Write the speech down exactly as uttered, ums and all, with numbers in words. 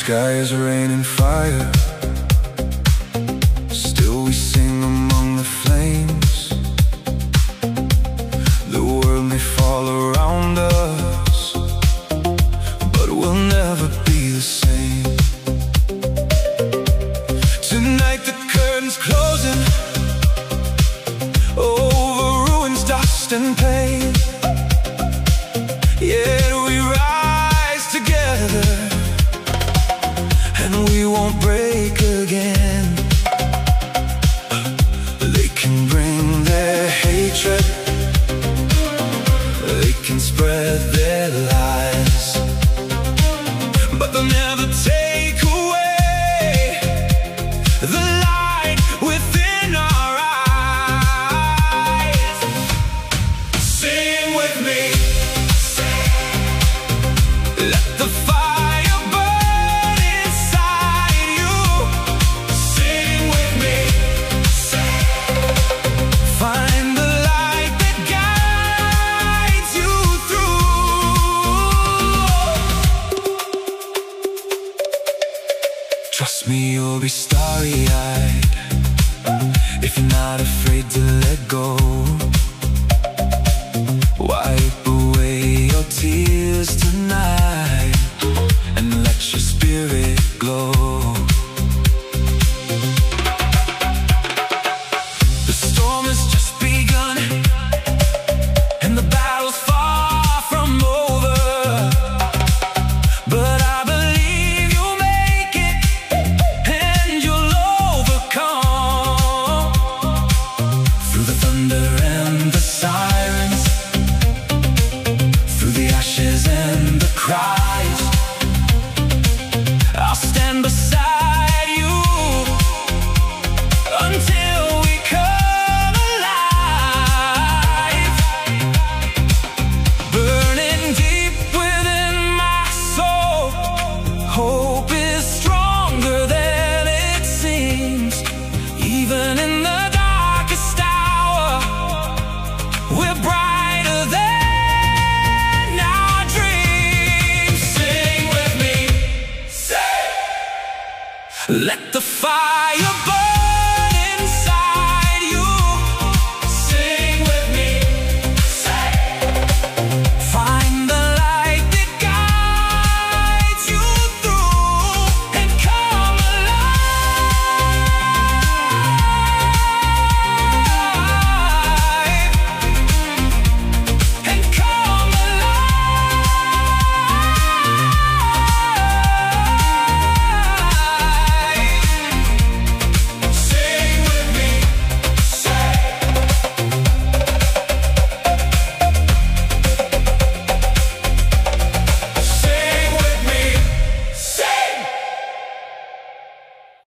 sky is raining fire, still we sing among the flames. The world may fall around us, but we'll never be the same. Tonight the curtain's closing over ruins, dust and pain. Yet we rise together, and we won't break again. They can bring their hatred, they can spread their lies, but they'll never take away the light within our eyes. Sing with me, let the fire burn inside you. Sing with me, find the light that guides you through. Trust me, you'll be starry-eyed if you're not afraid to let go. Wipe away your tears tonight and let your spirit glow. The storm has just begun and the battle's far from over, but I believe you'll make it and you'll overcome. Through the thunder and the sirens, through the ashes and the cries, I'll stand beside you until we come alive. Burning deep within my soul, hope is stronger than it seems. Even in the darkest hour, we're brighter than our dreams. Sing with me, sing. Let the fire